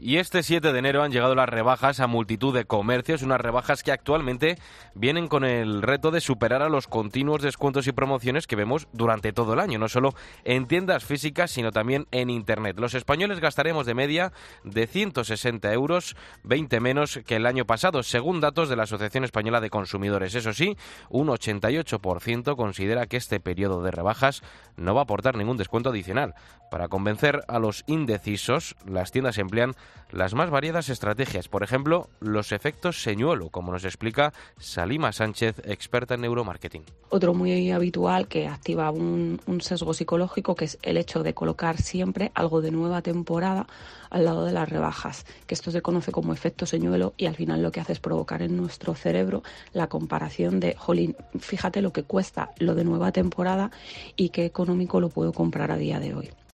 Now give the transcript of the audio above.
Y este 7 de enero han llegado las rebajas a multitud de comercios, unas rebajas que actualmente vienen con el reto de superar a los continuos descuentos y promociones que vemos durante todo el año, no solo en tiendas físicas, sino también en Internet. Los españoles gastaremos de media de 160 euros, 20 menos que el año pasado, según datos de la Asociación Española de Consumidores. Eso sí, un 88% considera que este periodo de rebajas no va a aportar ningún descuento adicional. Para convencer a los indecisos, las tiendas emplean las más variadas estrategias, por ejemplo, los efectos señuelo, como nos explica Salima Sánchez, experta en neuromarketing. Otro muy habitual que activa un sesgo psicológico, que es el hecho de colocar siempre algo de nueva temporada al lado de las rebajas, que esto se conoce como efecto señuelo y al final lo que hace es provocar en nuestro cerebro la comparación de, jolín, fíjate lo que cuesta lo de nueva temporada y qué económico lo puedo comprar a día de hoy.